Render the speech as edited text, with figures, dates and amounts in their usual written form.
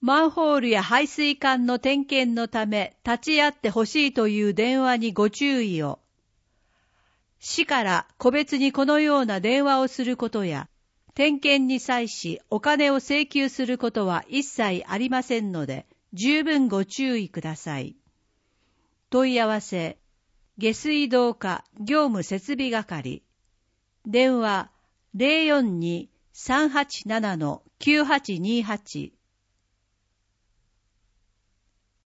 マンホールや排水管の点検のため立ち会ってほしいという電話にご注意を。市から個別にこのような電話をすることや、点検に際しお金を請求することは一切ありませんので、十分ご注意ください。問い合わせ、下水道課業務設備係。電話 042-387-9828